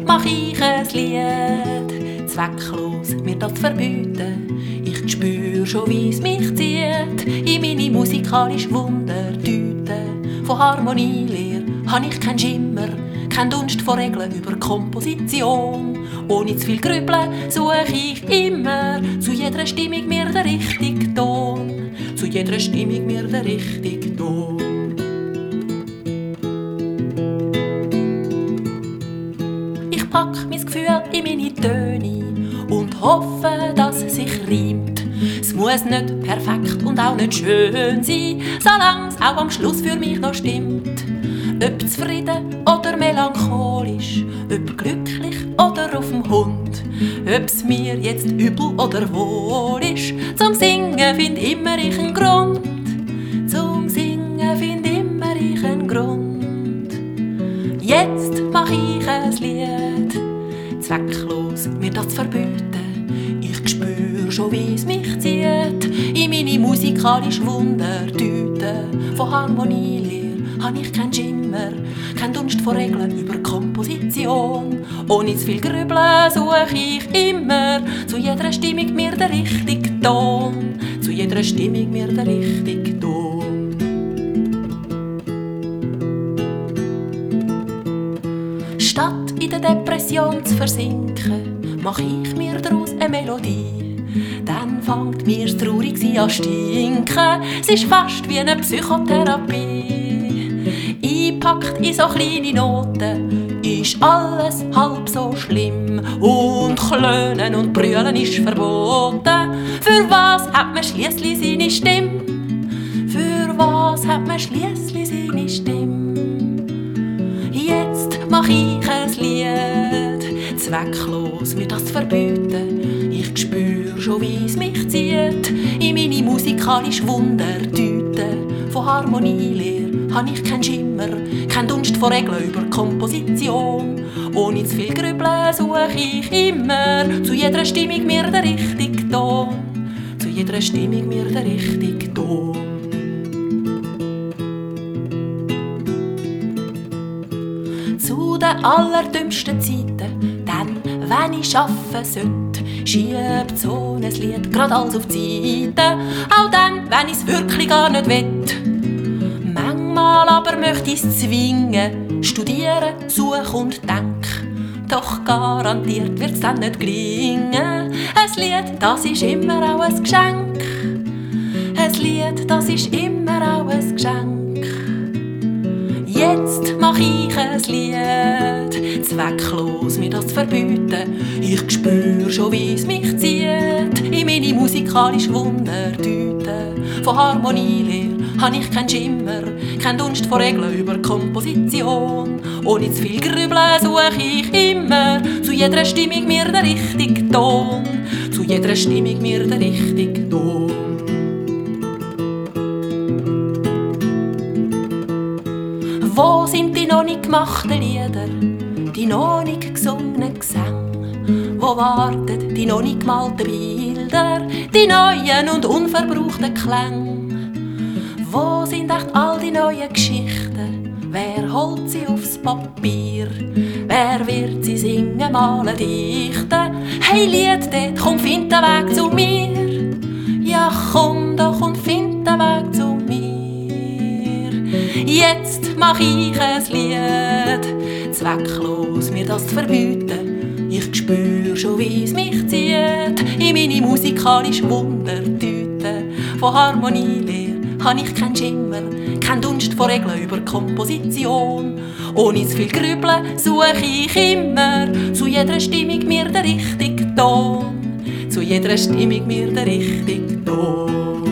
mach ich ein Lied, zwecklos mir das verbieten. Ich spür schon, wie's mich zieht, in meine musikalische Wundertüte. Von Harmonielehre hab ich keinen Schimmer, kein Dunst von Regeln über Komposition. Ohne zu viel Grübeln suche ich immer zu jeder Stimmung mir den richtigen Ton. Zu jeder Stimmung mir den richtigen Ton. Ich pack mein Gefühl in meine Töne und hoffe, dass es sich reimt. Es muss nicht perfekt und auch nicht schön sein, solange es auch am Schluss für mich noch stimmt. Ob zufrieden oder melancholisch, ob glücklich oder auf dem Hund, ob's mir jetzt übel oder wohl ist, zum Singen find immer ich einen Grund. Zum Singen find immer ich einen Grund. Jetzt mach ich ein Lied, zwecklos mir das zu verbieten. Ich spür schon, wie's mich zieht, in meine musikalische Wundertüte. Von Harmonielehre hab ich keinen Schimmer, kein Dunst von Regeln über Komposition. Ohne zu viel Grübeln suche ich immer zu jeder Stimmung mir den richtigen Ton. Zu jeder Stimmung mir den richtigen Ton. Statt in der Depression zu versinken, mach ich mir daraus eine Melodie. Dann fängt mir's traurig an stinken, es ist fast wie eine Psychotherapie. Eingepackt in so kleine Noten ist alles halb so schlimm. Und klönen und brüllen ist verboten. Für was hat man schliesslich seine Stimme? Für was hat man schliesslich seine Stimme? Jetzt mach ich ein Lied, zwecklos mir das zu verbieten. Ich spür schon, wie's mich zieht, in meine musikalische Wundertüte. Von Harmonielehre hab ich keinen Schimmer, kein Dunst von Regeln über Komposition. Ohne zu viel Grübeln suche ich immer zu jeder Stimmung mir den richtigen Ton. Zu jeder Stimmung mir den richtigen Ton. Zu den allerdümmsten Zeiten, dann, wenn ich arbeiten sollte, schiebt so ein Lied grad alles auf die Seite. Auch dann, wenn ich's wirklich gar nicht will. Manchmal aber möchte ich's zwingen, studieren, suchen und denken. Doch garantiert wird's dann nicht gelingen. Ein Lied, das ist immer auch ein Geschenk. Ein Lied, das ist immer auch ein Geschenk. Jetzt mach ich ein Lied, zwecklos mir das zu verbieten. Ich spür schon, wie's mich zieht, in meine musikalische Wundertüte. Von Harmonielehre hab ich keinen Schimmer, kein Dunst von Regeln über Komposition. Ohne zu viel Grübeln suche ich immer zu jeder Stimmung mir den richtigen Ton. Zu jeder Stimmung mir den richtigen Ton. Wo sind die noch nicht gemachten Lieder, die noch nicht gesungenen Gesänge? Wo warten die noch nicht gemalten Bilder, die neuen und unverbrauchten Klänge? Wo sind echt all die neuen Geschichten? Wer holt sie aufs Papier? Wer wird sie singen, malen, dichten? Hey Lied, dort, komm, find den Weg zu mir. Ja, komm doch und find den Weg zu mir. Jetzt mach ich ein Lied, zwecklos mir das zu verbieten. Ich spür schon, wie's mich zieht, in meine musikalische Wundertüte. Von Harmonielehre hab ich keinen Schimmer, kein Dunst von Regeln über Komposition. Ohne zu viel Grübeln suche ich immer zu jeder Stimmung mir den richtigen Ton. Zu jeder Stimmung mir den richtigen Ton.